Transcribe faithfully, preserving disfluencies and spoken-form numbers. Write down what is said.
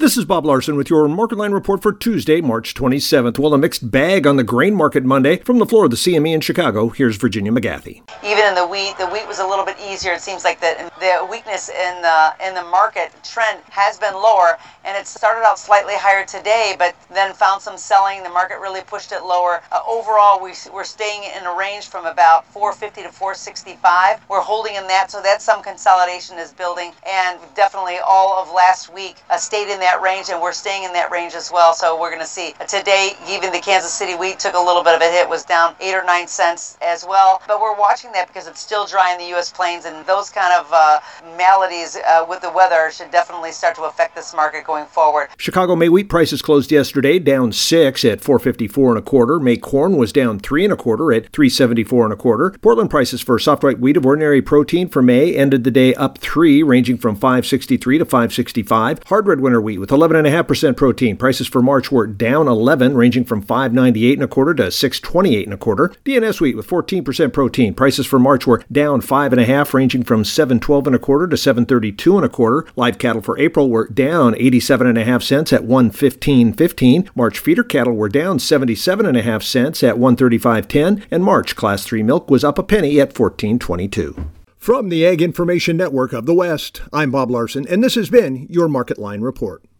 This is Bob Larson with your Market Line report for Tuesday, March twenty-seventh. Well, a mixed bag on the grain market Monday. From the floor of the C M E in Chicago, here's Virginia McGathy. Even in the wheat, the wheat was a little bit easier. It seems like the, the weakness in the in the market trend has been lower, and it started out slightly higher today, but then found some selling. The market really pushed it lower. Uh, overall, we, we're staying in a range from about four fifty to four sixty-five. We're holding in that, so that's some consolidation is building, and definitely all of last week uh, stayed in that range, and we're staying in that range as well. So we're going to see today, even the Kansas City wheat took a little bit of a hit, was down eight or nine cents as well. But we're watching that because it's still dry in the U S plains, and those kind of uh, maladies uh, with the weather should definitely start to affect this market going forward. Chicago May wheat prices closed yesterday down six at four fifty-four and a quarter. May corn was down three and a quarter at three seventy-four and a quarter. Portland prices for soft white wheat of ordinary protein for May ended the day up three, ranging from five sixty-three to five sixty-five. Hard red winter wheat with eleven point five percent protein. Prices for March were down eleven, ranging from five ninety-eight and a quarter to six twenty-eight and a quarter. D N S wheat with fourteen percent protein. Prices for March were down five and a half, ranging from seven twelve and a quarter to seven thirty-two and a quarter. Live cattle for April were down eighty-seven and a half cents at one fifteen fifteen. March feeder cattle were down seventy-seven and a half cents at one thirty-five ten, and March class three milk was up a penny at fourteen twenty-two. From the Ag Information Network of the West, I'm Bob Larson, and this has been your Market Line report.